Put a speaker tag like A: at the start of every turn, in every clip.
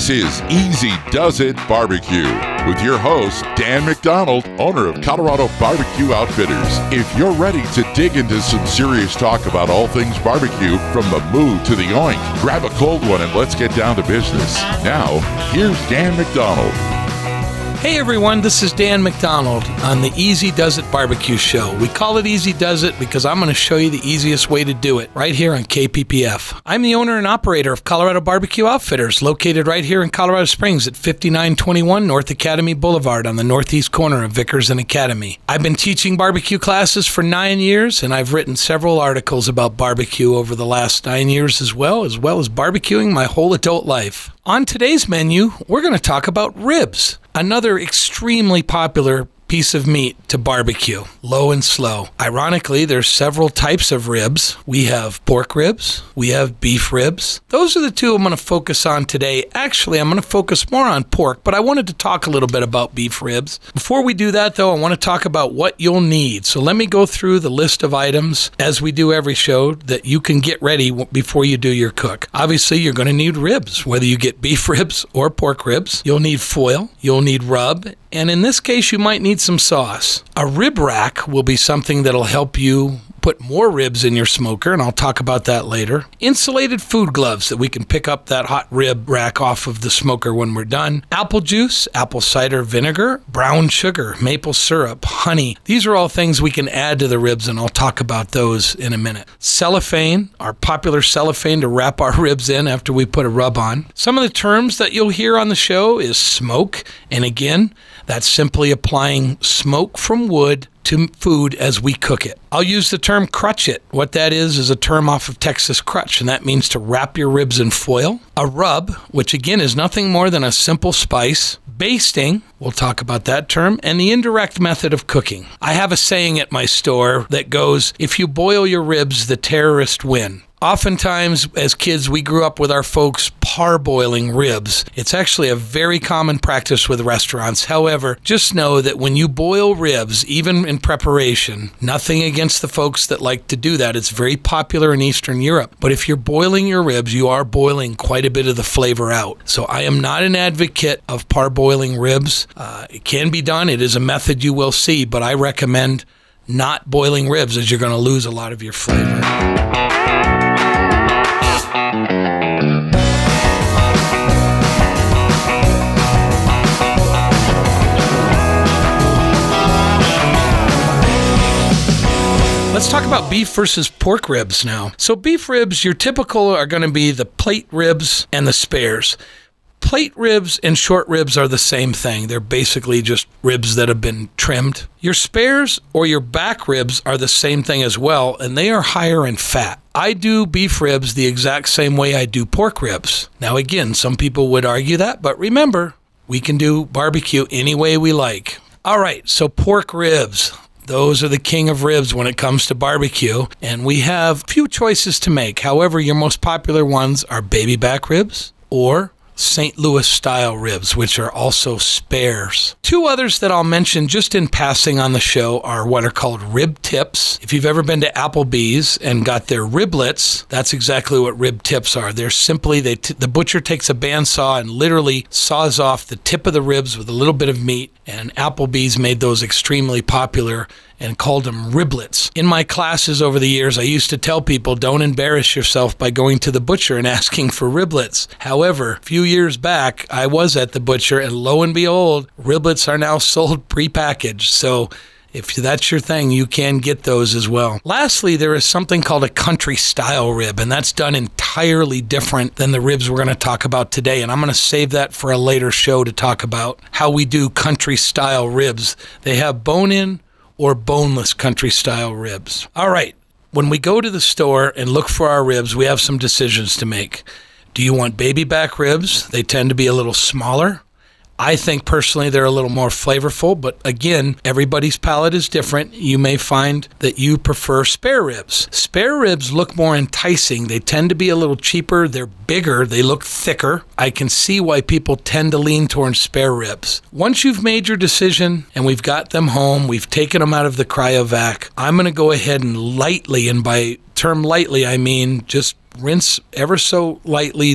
A: This is Easy Does It Barbecue with your host, Dan McDonald, owner of Colorado Barbecue Outfitters. If you're ready to dig into some serious talk about all things barbecue, from the moo to the oink, grab a cold one and let's get down to business. Now, here's Dan McDonald.
B: Hey everyone, this is Dan McDonald on the Easy Does It Barbecue Show. We call it Easy Does It because I'm going to show you the easiest way to do it right here on KPPF. I'm the owner and operator of Colorado Barbecue Outfitters, located right here in Colorado Springs at 5921 North Academy Boulevard on the northeast corner of Vickers and Academy. I've been teaching barbecue classes for 9 years, and I've written several articles about barbecue over the last 9 years as well as barbecuing my whole adult life. On today's menu, we're going to talk about ribs, another extremely popular piece of meat to barbecue, low and slow. Ironically, there's several types of ribs. We have pork ribs, we have beef ribs. Those are the two I'm going to focus on today. Actually, I'm going to focus more on pork, but I wanted to talk a little bit about beef ribs. Before we do that, though, I want to talk about what you'll need. So let me go through the list of items, as we do every show, that you can get ready before you do your cook. Obviously, you're going to need ribs, whether you get beef ribs or pork ribs. You'll need foil, you'll need rub, and in this case, you might need some sauce. A rib rack will be something that'll help you put more ribs in your smoker, and I'll talk about that later. Insulated food gloves that we can pick up that hot rib rack off of the smoker when we're done. Apple juice, apple cider vinegar, brown sugar, maple syrup, honey. These are all things we can add to the ribs, and I'll talk about those in a minute. Cellophane, our popular cellophane to wrap our ribs in after we put a rub on. Some of the terms that you'll hear on the show is smoke, and again, that's simply applying smoke from wood to food as we cook it. I'll use the term crutch it. What that is a term off of Texas crutch, and that means to wrap your ribs in foil. A rub, which again is nothing more than a simple spice. Basting, we'll talk about that term, and the indirect method of cooking. I have a saying at my store that goes, if you boil your ribs, the terrorists win. Oftentimes, as kids, we grew up with our folks parboiling ribs. It's actually a very common practice with restaurants. However, just know that when you boil ribs, even in preparation, nothing against the folks that like to do that. It's very popular in Eastern Europe. But if you're boiling your ribs, you are boiling quite a bit of the flavor out. So I am not an advocate of parboiling ribs. It can be done. It is a method you will see, but I recommend not boiling ribs, as you're going to lose a lot of your flavor. Let's talk about beef versus pork ribs now. So beef ribs, your typical are going to be the plate ribs and the spares. Plate ribs and short ribs are the same thing. They're basically just ribs that have been trimmed. Your spares or your back ribs are the same thing as well, and they are higher in fat. I do beef ribs the exact same way I do pork ribs. Now again, some people would argue that, but remember, we can do barbecue any way we like. All right, so pork ribs. Those are the king of ribs when it comes to barbecue, and we have a few choices to make. However, your most popular ones are baby back ribs or St. Louis style ribs, which are also spares. Two others that I'll mention just in passing on the show are what are called rib tips. If you've ever been to Applebee's and got their riblets, that's exactly what rib tips are. They're simply, the butcher takes a bandsaw and literally saws off the tip of the ribs with a little bit of meat, and Applebee's made those extremely popular and called them riblets. In my classes over the years, I used to tell people, don't embarrass yourself by going to the butcher and asking for riblets. However, a few years back, I was at the butcher, and lo and behold, riblets are now sold prepackaged. So if that's your thing, you can get those as well. Lastly, there is something called a country style rib, and that's done entirely different than the ribs we're going to talk about today. And I'm going to save that for a later show to talk about how we do country style ribs. They have bone-in or boneless country style ribs. All right, when we go to the store and look for our ribs, we have some decisions to make. Do you want baby back ribs? They tend to be a little smaller. I think personally they're a little more flavorful, but again, everybody's palate is different. You may find that you prefer spare ribs. Spare ribs look more enticing. They tend to be a little cheaper. They're bigger. They look thicker. I can see why people tend to lean towards spare ribs. Once you've made your decision and we've got them home, we've taken them out of the cryovac, I'm going to go ahead and lightly, and by term lightly, I mean just rinse ever so lightly the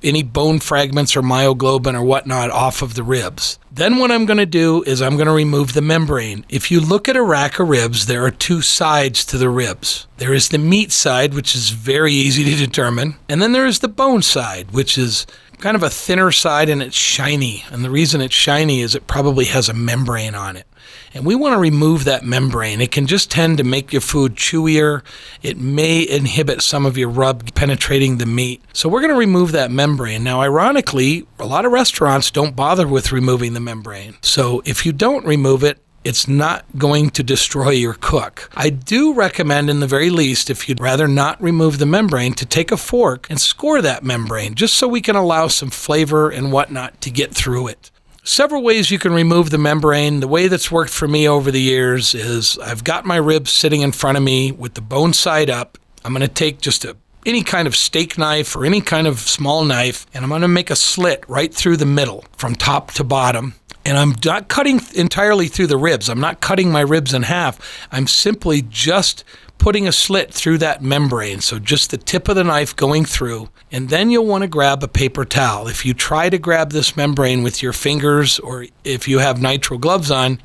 B: any bone fragments or myoglobin or whatnot off of the ribs. Then what I'm going to do is I'm going to remove the membrane. If you look at a rack of ribs, there are two sides to the ribs. There is the meat side, which is very easy to determine, and then there is the bone side, which is kind of a thinner side and it's shiny. And the reason it's shiny is it probably has a membrane on it. And we want to remove that membrane. It can just tend to make your food chewier. It may inhibit some of your rub penetrating the meat. So we're going to remove that membrane. Now, ironically, a lot of restaurants don't bother with removing the membrane. So if you don't remove it, it's not going to destroy your cook. I do recommend, in the very least, if you'd rather not remove the membrane, to take a fork and score that membrane, just so we can allow some flavor and whatnot to get through it. Several ways you can remove the membrane. The way that's worked for me over the years is I've got my ribs sitting in front of me with the bone side up. I'm going to take just any kind of steak knife or any kind of small knife, and I'm going to make a slit right through the middle from top to bottom. And I'm not cutting entirely through the ribs. I'm not cutting my ribs in half. I'm simply just putting a slit through that membrane, so just the tip of the knife going through. And then you'll want to grab a paper towel. If you try to grab this membrane with your fingers, or if you have nitrile gloves on,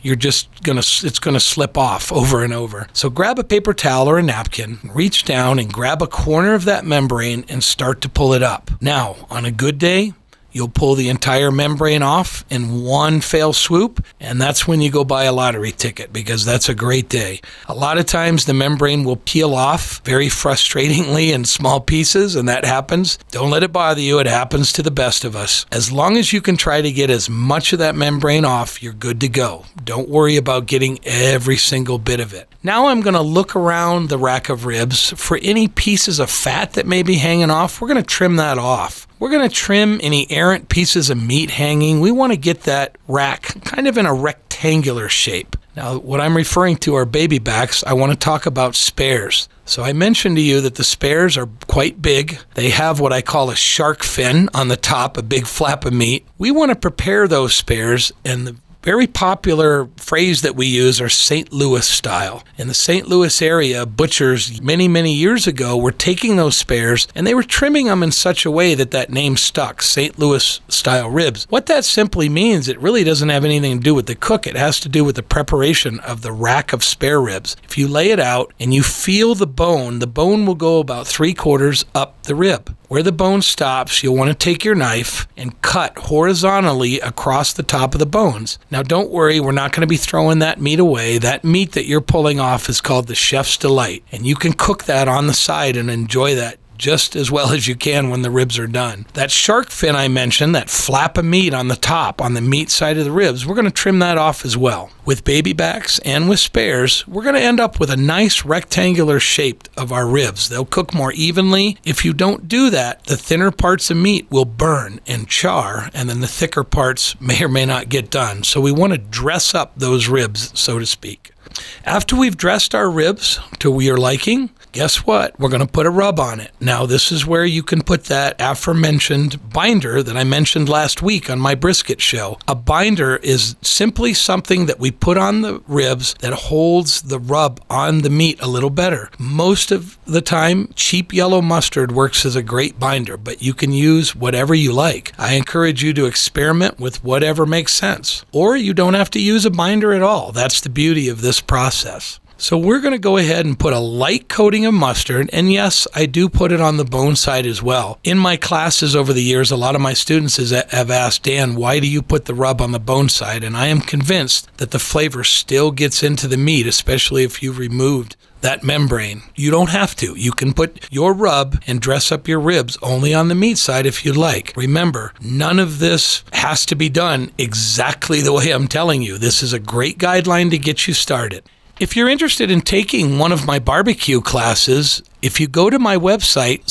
B: it's going to slip off over and over. So grab a paper towel or a napkin, reach down and grab a corner of that membrane and start to pull it up. Now, on a good day, you'll pull the entire membrane off in one fell swoop, and that's when you go buy a lottery ticket, because that's a great day. A lot of times the membrane will peel off very frustratingly in small pieces, and that happens. Don't let it bother you. It happens to the best of us. As long as you can try to get as much of that membrane off, you're good to go. Don't worry about getting every single bit of it. Now I'm going to look around the rack of ribs for any pieces of fat that may be hanging off. We're going to trim that off. We're going to trim any errant pieces of meat hanging. We want to get that rack kind of in a rectangular shape. Now, what I'm referring to are baby backs. I want to talk about spares. So I mentioned to you that the spares are quite big. They have what I call a shark fin on the top, a big flap of meat. We want to prepare those spares, and the very popular phrase that we use are St. Louis style. In the St. Louis area, butchers many, many years ago were taking those spares and they were trimming them in such a way that name stuck, St. Louis style ribs. What that simply means, it really doesn't have anything to do with the cook. It has to do with the preparation of the rack of spare ribs. If you lay it out and you feel the bone will go about 3/4 up the rib. Where the bone stops, you'll want to take your knife and cut horizontally across the top of the bones. Now, don't worry, we're not going to be throwing that meat away. That meat that you're pulling off is called the chef's delight, and you can cook that on the side and enjoy that just as well as you can when the ribs are done. That shark fin I mentioned, that flap of meat on the top, on the meat side of the ribs, we're going to trim that off as well. With baby backs and with spares, we're going to end up with a nice rectangular shape of our ribs. They'll cook more evenly. If you don't do that, the thinner parts of meat will burn and char, and then the thicker parts may or may not get done. So we want to dress up those ribs, so to speak. After we've dressed our ribs to your liking, guess what? We're going to put a rub on it. Now, this is where you can put that aforementioned binder that I mentioned last week on my brisket show. A binder is simply something that we put on the ribs that holds the rub on the meat a little better. Most of the time, cheap yellow mustard works as a great binder, but you can use whatever you like. I encourage you to experiment with whatever makes sense. Or you don't have to use a binder at all. That's the beauty of this process. So we're going to go ahead and put a light coating of mustard, and yes, I do put it on the bone side as well. In my classes over the years, a lot of my students have asked, Dan, why do you put the rub on the bone side? And I am convinced that the flavor still gets into the meat, especially if you've removed that membrane. You don't have to. You can put your rub and dress up your ribs only on the meat side if you'd like. Remember, none of this has to be done exactly the way I'm telling you. This is a great guideline to get you started. If you're interested in taking one of my barbecue classes, if you go to my website,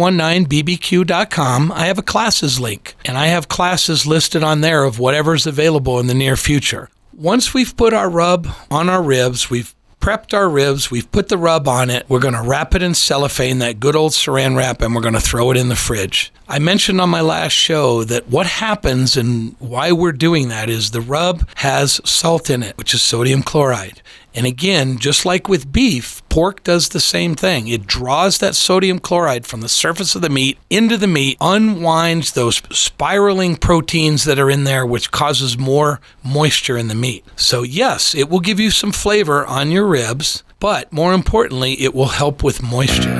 B: 719bbq.com, I have a classes link, and I have classes listed on there of whatever's available in the near future. Once we've put our rub on our ribs, we've prepped our ribs, we've put the rub on it, we're going to wrap it in cellophane, that good old saran wrap, and we're going to throw it in the fridge. I mentioned on my last show that what happens and why we're doing that is the rub has salt in it, which is sodium chloride. And again, just like with beef, pork does the same thing. It draws that sodium chloride from the surface of the meat into the meat, unwinds those spiraling proteins that are in there, which causes more moisture in the meat. So yes, it will give you some flavor on your ribs, but more importantly, it will help with moisture.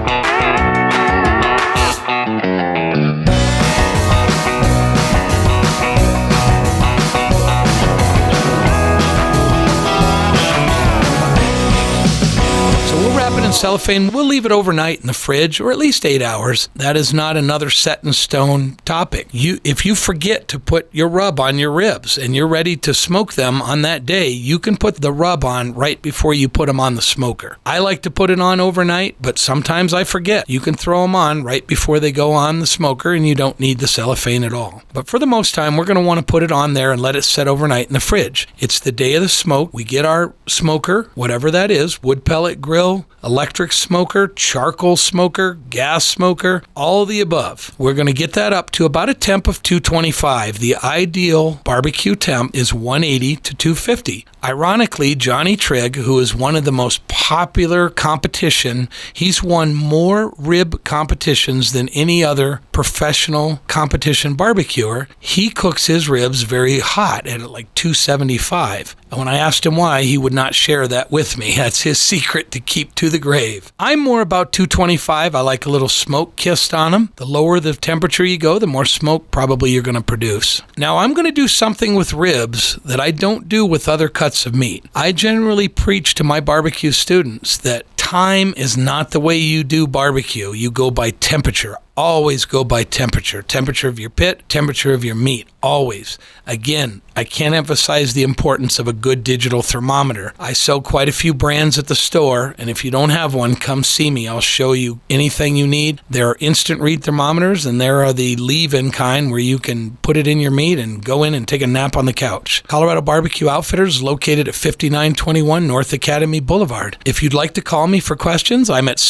B: Cellophane, we'll leave it overnight in the fridge, or at least 8 hours. That is not another set in stone topic. If you forget to put your rub on your ribs and you're ready to smoke them on that day, you can put the rub on right before you put them on the smoker. I like to put it on overnight, but sometimes I forget. You can throw them on right before they go on the smoker, and you don't need the cellophane at all. But for the most time, we're going to want to put it on there and let it set overnight in the fridge. It's the day of the smoke. We get our smoker, whatever that is, wood pellet grill, electric smoker, charcoal smoker, gas smoker, all the above. We're going to get that up to about a temp of 225. The ideal barbecue temp is 180 to 250. Ironically, Johnny Trigg, who is one of the most popular competition, he's won more rib competitions than any other professional competition barbecuer. He cooks his ribs very hot at like 275. And when I asked him why, he would not share that with me. That's his secret to keep to the grave. I'm more about 225. I like a little smoke kissed on them. The lower the temperature you go, the more smoke probably you're going to produce. Now, I'm going to do something with ribs that I don't do with other cuts of meat. I generally preach to my barbecue students that time is not the way you do barbecue. You go by temperature. Always go by temperature. Temperature of your pit, temperature of your meat. Always. Again, I can't emphasize the importance of a good digital thermometer. I sell quite a few brands at the store, and if you don't have one, come see me. I'll show you anything you need. There are instant read thermometers, and there are the leave-in kind where you can put it in your meat and go in and take a nap on the couch. Colorado Barbecue Outfitters is located at 5921 North Academy Boulevard. If you'd like to call me for questions, I'm at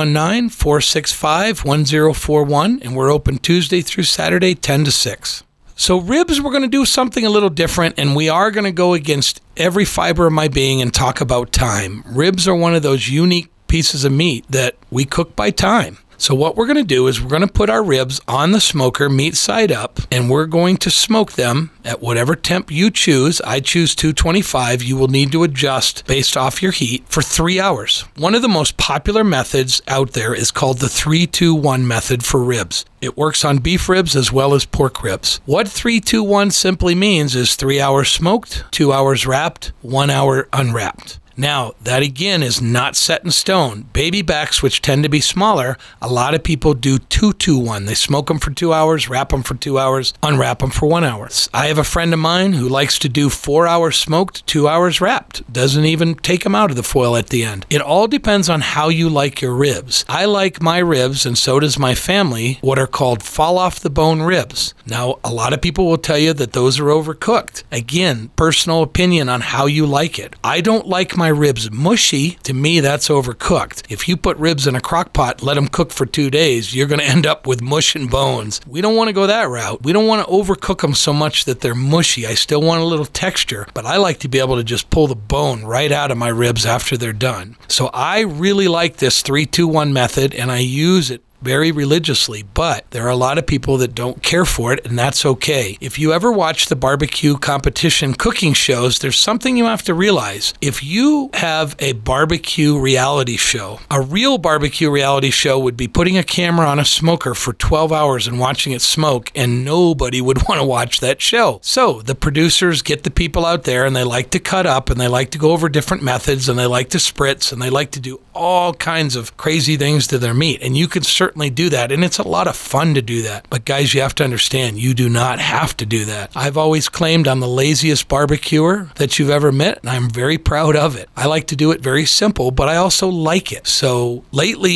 B: 719-465-1041, and we're open Tuesday through Saturday, 10 to 6. So ribs, we're going to do something a little different, and we are going to go against every fiber of my being and talk about time. Ribs are one of those unique pieces of meat that we cook by time. So what we're going to do is we're going to put our ribs on the smoker, meat side up, and we're going to smoke them at whatever temp you choose. I choose 225. You will need to adjust based off your heat for 3 hours. One of the most popular methods out there is called the 3-2-1 method for ribs. It works on beef ribs as well as pork ribs. What 3-2-1 simply means is 3 hours smoked, 2 hours wrapped, 1 hour unwrapped. Now, that again is not set in stone. Baby backs, which tend to be smaller, a lot of people do 2-2-1. They smoke them for 2 hours, wrap them for 2 hours, unwrap them for 1 hour. I have a friend of mine who likes to do 4 hours smoked, 2 hours wrapped. Doesn't even take them out of the foil at the end. It all depends on how you like your ribs. I like my ribs, and so does my family, what are called fall off the bone ribs. Now, a lot of people will tell you that those are overcooked. Again, personal opinion on how you like it. I don't like my ribs mushy. To me, that's overcooked. If you put ribs in a crock pot, let them cook for 2 days, you're going to end up with mush and bones. We don't want to go that route. We don't want to overcook them so much that they're mushy. I still want a little texture, but I like to be able to just pull the bone right out of my ribs after they're done. So I really like this 3-2-1 method, and I use it very religiously, but there are a lot of people that don't care for it, and that's okay. If you ever watch the barbecue competition cooking shows, there's something you have to realize. If you have a barbecue reality show, a real barbecue reality show would be putting a camera on a smoker for 12 hours and watching it smoke, and nobody would want to watch that show. So the producers get the people out there, and they like to cut up, and they like to go over different methods, and they like to spritz, and they like to do all kinds of crazy things to their meat, and you can certainly do that, and it's a lot of fun to do that. But guys, you have to understand, you do not have to do that. I've always claimed I'm the laziest barbecuer that you've ever met, and I'm very proud of it. I like to do it very simple, but I also like it. So lately,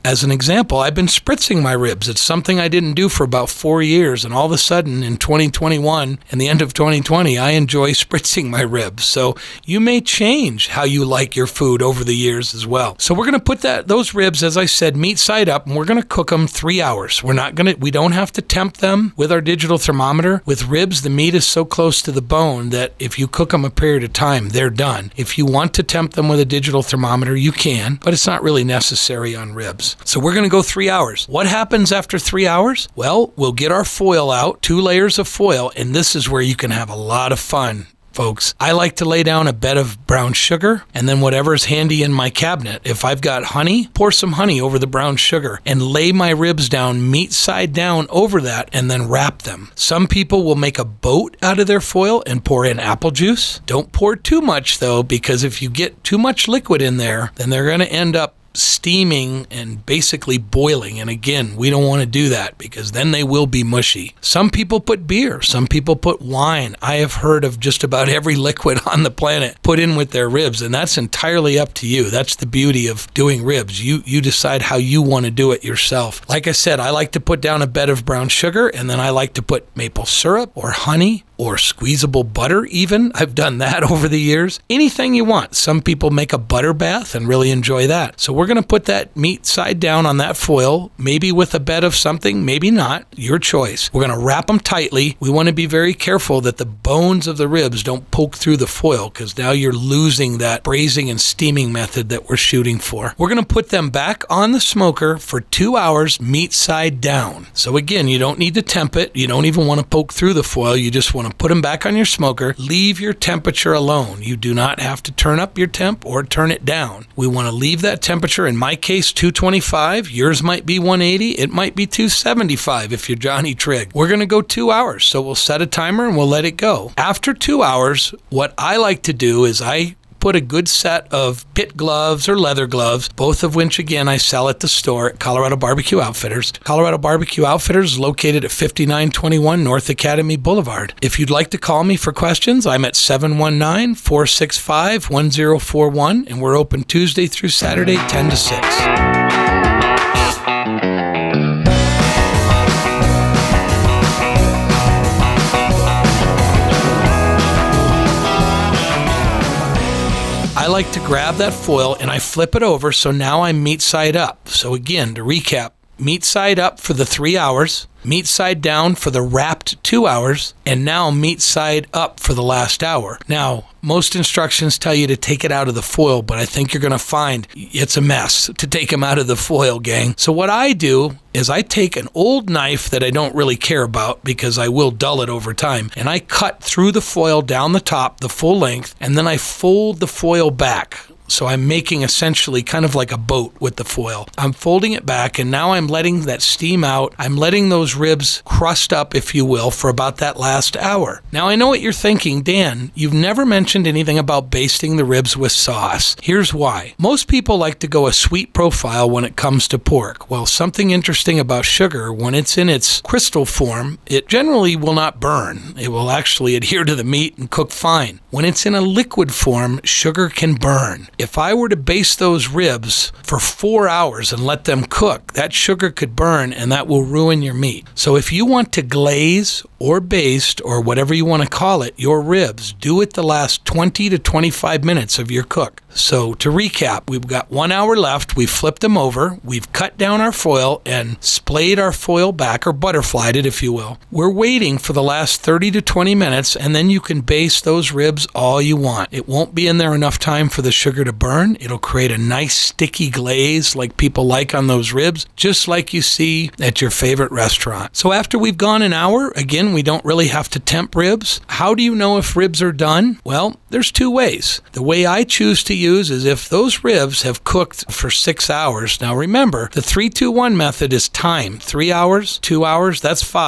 B: as an example, I've been spritzing my ribs. It's something I didn't do for about 4 years, and all of a sudden in 2021 and the end of 2020, I enjoy spritzing my ribs. So you may change how you like your food over the years as well. So we're going to put those ribs, as I said, meat side up, and we're going to cook them 3 hours. We don't have to temp them with our digital thermometer. With ribs, the meat is so close to the bone that if you cook them a period of time, they're done. If you want to temp them with a digital thermometer, you can, but it's not really necessary on ribs. So we're going to go 3 hours. What happens after 3 hours? Well, we'll get our foil out, 2 layers of foil, and this is where you can have a lot of fun, folks. I like to lay down a bed of brown sugar and then whatever's handy in my cabinet. If I've got honey, pour some honey over the brown sugar and lay my ribs down meat side down over that and then wrap them. Some people will make a boat out of their foil and pour in apple juice. Don't pour too much though, because if you get too much liquid in there, then they're going to end up steaming and basically boiling. And again, we don't want to do that because then they will be mushy. Some people put beer. Some people put wine. I have heard of just about every liquid on the planet put in with their ribs, and that's entirely up to you. That's the beauty of doing ribs. You decide how you want to do it yourself. Like I said, I like to put down a bed of brown sugar, and then I like to put maple syrup or honey or squeezable butter even. I've done that over the years. Anything you want. Some people make a butter bath and really enjoy that. So we're going to put that meat side down on that foil, maybe with a bed of something, maybe not, your choice. We're going to wrap them tightly. We want to be very careful that the bones of the ribs don't poke through the foil because now you're losing that braising and steaming method that we're shooting for. We're going to put them back on the smoker for 2 hours, meat side down. So again, you don't need to temp it. You don't even want to poke through the foil. You just want to put them back on your smoker. Leave your temperature alone. You do not have to turn up your temp or turn it down. We want to leave that temperature, in my case, 225. Yours might be 180. It might be 275 if you're Johnny Trigg. We're going to go 2 hours. So we'll set a timer and we'll let it go. After 2 hours, what I like to do is I put a good set of pit gloves or leather gloves, both of which, again, I sell at the store at Colorado Barbecue Outfitters. Colorado Barbecue Outfitters is located at 5921 North Academy Boulevard. If you'd like to call me for questions, I'm at 719-465-1041, and we're open Tuesday through Saturday, 10 to 6. I like to grab that foil and I flip it over, so now I'm meat side up. So again, to recap, meat side up for the 3 hours, meat side down for the wrapped 2 hours, and now meat side up for the last hour. Now, most instructions tell you to take it out of the foil, but I think you're going to find it's a mess to take them out of the foil, gang. So what I do is I take an old knife that I don't really care about because I will dull it over time, and I cut through the foil down the top, the full length, and then I fold the foil back. So I'm making essentially kind of like a boat with the foil. I'm folding it back, and now I'm letting that steam out. I'm letting those ribs crust up, if you will, for about that last hour. Now, I know what you're thinking, Dan, you've never mentioned anything about basting the ribs with sauce. Here's why. Most people like to go a sweet profile when it comes to pork. Well, something interesting about sugar, when it's in its crystal form, it generally will not burn. It will actually adhere to the meat and cook fine. When it's in a liquid form, sugar can burn. If I were to baste those ribs for 4 hours and let them cook, that sugar could burn and that will ruin your meat. So if you want to glaze or baste or whatever you want to call it, your ribs, do it the last 20 to 25 minutes of your cook. So to recap, we've got 1 hour left. We've flipped them over. We've cut down our foil and splayed our foil back, or butterflied it, if you will. We're waiting for the last 30 to 20 minutes, and then you can baste those ribs all you want. It won't be in there enough time for the sugar to burn. It'll create a nice sticky glaze like people like on those ribs, just like you see at your favorite restaurant. So after we've gone an hour, again, we don't really have to temp ribs. How do you know if ribs are done? Well, there's 2 ways. The way I choose to use is if those ribs have cooked for 6 hours. Now remember, the 3-2-1 method is time. 3 hours, 2 hours, that's 5.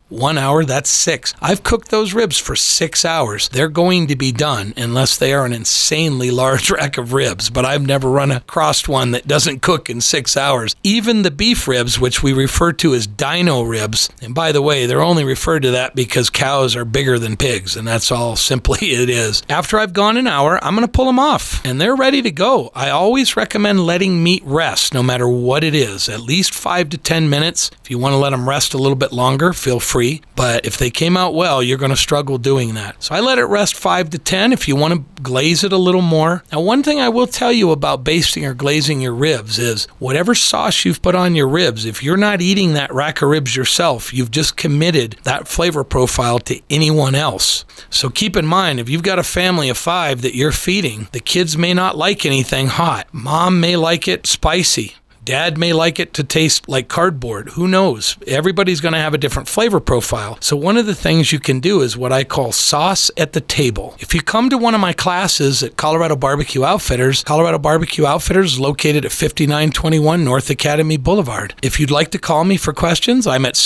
B: 1 hour, that's 6. I've cooked those ribs for 6 hours. They're going to be done unless they are an insanely large rack of ribs, but I've never run across one that doesn't cook in 6 hours. Even the beef ribs, which we refer to as dino ribs, and by the way, they're only referred to that because cows are bigger than pigs, and that's all simply it is. After I've gone an hour, I'm going to pull them off, and they're ready to go. I always recommend letting meat rest, no matter what it is, at least 5 to 10 minutes. If you want to let them rest a little bit longer, feel free, but if they came out well, you're going to struggle doing that. So I let it rest 5 to 10 if you want to glaze it a little more. Now, one thing I will tell you about basting or glazing your ribs is whatever sauce you've put on your ribs, if you're not eating that rack of ribs yourself, you've just committed that flavor profile to anyone else. So keep in mind, if you've got a family of 5 that you're feeding, the kids may not like anything hot. Mom may like it spicy. Dad may like it to taste like cardboard. Who knows? Everybody's going to have a different flavor profile. So one of the things you can do is what I call sauce at the table. If you come to one of my classes at Colorado Barbecue Outfitters is located at 5921 North Academy Boulevard. If you'd like to call me for questions, I'm at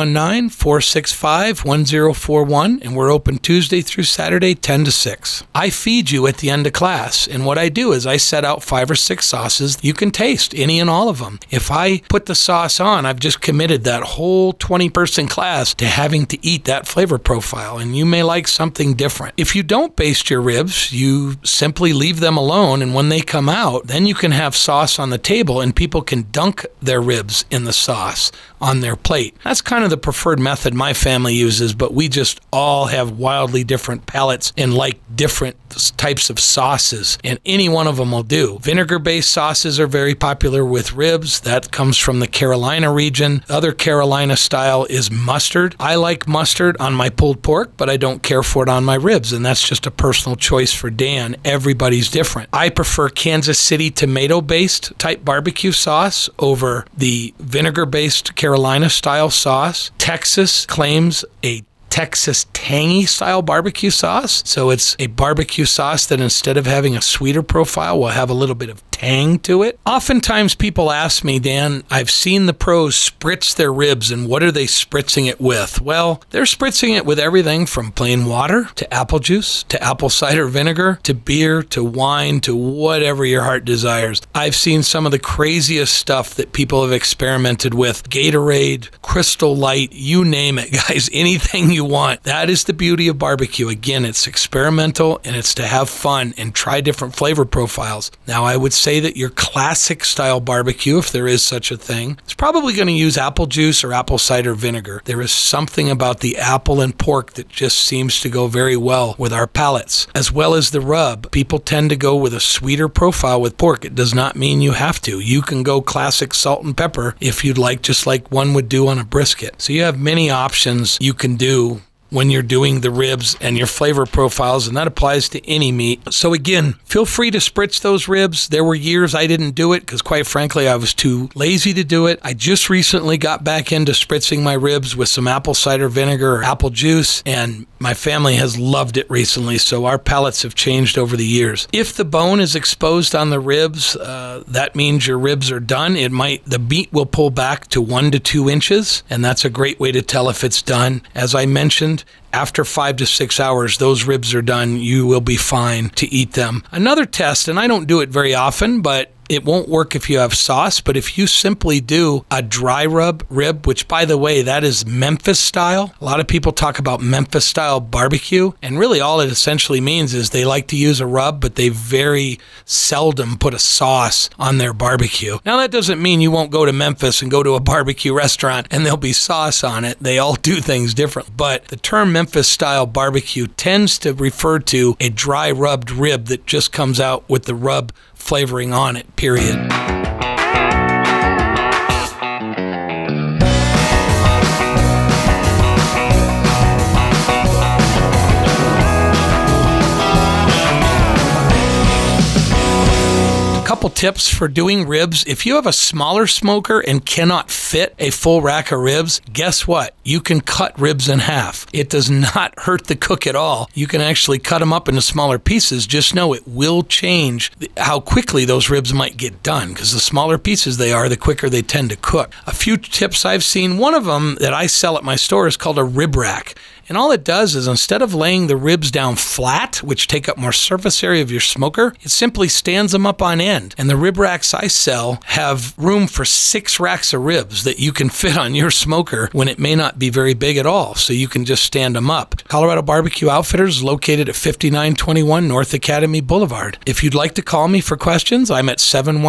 B: 719-465-1041, and we're open Tuesday through Saturday, 10 to 6. I feed you at the end of class, and what I do is I set out 5 or 6 sauces you can taste, any and all of them. If I put the sauce on, I've just committed that whole 20-person class to having to eat that flavor profile, and you may like something different. If you don't baste your ribs, you simply leave them alone, and when they come out, then you can have sauce on the table, and people can dunk their ribs in the sauce on their plate. That's kind of the preferred method my family uses, but we just all have wildly different palates and like different types of sauces, and any one of them will do. Vinegar-based sauces are very popular with ribs. That comes from the Carolina region. Other Carolina style is mustard. I like mustard on my pulled pork, but I don't care for it on my ribs, and that's just a personal choice for Dan. Everybody's different. I prefer Kansas City tomato-based type barbecue sauce over the vinegar-based Carolina style sauce. Texas claims a Texas tangy style barbecue sauce. So it's a barbecue sauce that instead of having a sweeter profile will have a little bit of tang to it. Oftentimes people ask me, Dan, I've seen the pros spritz their ribs, and what are they spritzing it with? Well, they're spritzing it with everything from plain water to apple juice to apple cider vinegar to beer to wine to whatever your heart desires. I've seen some of the craziest stuff that people have experimented with. Gatorade, Crystal Light, you name it, guys. Anything you want. That is the beauty of barbecue. Again, it's experimental and it's to have fun and try different flavor profiles. Now, I would say that your classic style barbecue, if there is such a thing, is probably going to use apple juice or apple cider vinegar. There is something about the apple and pork that just seems to go very well with our palates, as well as the rub. People tend to go with a sweeter profile with pork. It does not mean you have to. You can go classic salt and pepper if you'd like, just like one would do on a brisket. So you have many options you can do when you're doing the ribs and your flavor profiles, and that applies to any meat. So again, feel free to spritz those ribs. There were years I didn't do it because quite frankly, I was too lazy to do it. I just recently got back into spritzing my ribs with some apple cider vinegar or apple juice, and my family has loved it recently, so our palates have changed over the years. If the bone is exposed on the ribs, that means your ribs are done. The meat will pull back to 1 to 2 inches, and that's a great way to tell if it's done. As I mentioned, after 5 to 6 hours, those ribs are done. You will be fine to eat them. Another test, and I don't do it very often, but it won't work if you have sauce, but if you simply do a dry rub rib, which by the way, that is Memphis style. A lot of people talk about Memphis style barbecue, and really all it essentially means is they like to use a rub, but they very seldom put a sauce on their barbecue. Now that doesn't mean you won't go to Memphis and go to a barbecue restaurant and there'll be sauce on it. They all do things different, but the term Memphis style barbecue tends to refer to a dry rubbed rib that just comes out with the rub flavoring on it, period. A couple tips for doing ribs. If you have a smaller smoker and cannot fit a full rack of ribs, guess what? You can cut ribs in half. It does not hurt the cook at all. You can actually cut them up into smaller pieces. Just know it will change how quickly those ribs might get done, because the smaller pieces they are, the quicker they tend to cook. A few tips I've seen, one of them that I sell at my store is called a rib rack. And all it does is, instead of laying the ribs down flat, which take up more surface area of your smoker, it simply stands them up on end. And the rib racks I sell have room for 6 racks of ribs that you can fit on your smoker when it may not be very big at all. So you can just stand them up. Colorado Barbecue Outfitters is located at 5921 North Academy Boulevard. If you'd like to call me for questions, I'm at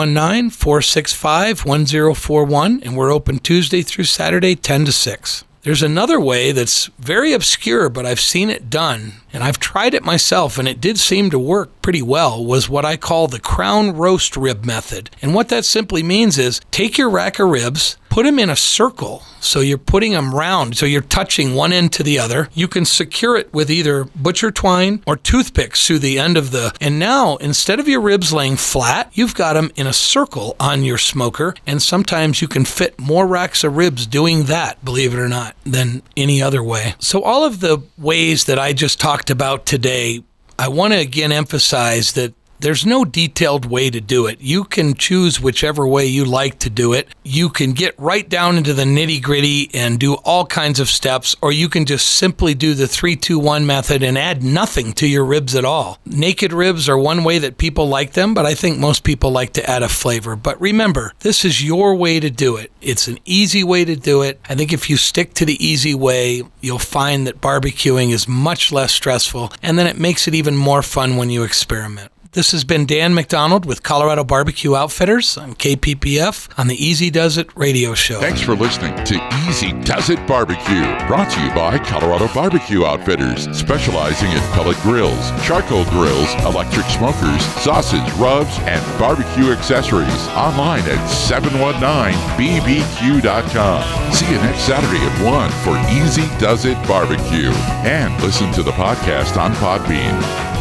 B: 719-465-1041, and we're open Tuesday through Saturday, 10 to 6. There's another way that's very obscure, but I've seen it done, and I've tried it myself, and it did seem to work pretty well, was what I call the crown roast rib method. And what that simply means is, take your rack of ribs, put them in a circle, so you're putting them round, so you're touching one end to the other. You can secure it with either butcher twine or toothpicks through the end of and now, instead of your ribs laying flat, you've got them in a circle on your smoker, and sometimes you can fit more racks of ribs doing that, believe it or not, than any other way. So all of the ways that I just talked about today, I want to again emphasize that there's no detailed way to do it. You can choose whichever way you like to do it. You can get right down into the nitty-gritty and do all kinds of steps, or you can just simply do the 3-2-1 method and add nothing to your ribs at all. Naked ribs are one way that people like them, but I think most people like to add a flavor. But remember, this is your way to do it. It's an easy way to do it. I think if you stick to the easy way, you'll find that barbecuing is much less stressful, and then it makes it even more fun when you experiment. This has been Dan McDonald with Colorado Barbecue Outfitters on KPPF on the Easy Does It radio show.
A: Thanks for listening to Easy Does It Barbecue, brought to you by Colorado Barbecue Outfitters, specializing in pellet grills, charcoal grills, electric smokers, sausage, rubs, and barbecue accessories. Online at 719bbq.com. See you next Saturday at 1 for Easy Does It Barbecue. And listen to the podcast on Podbean.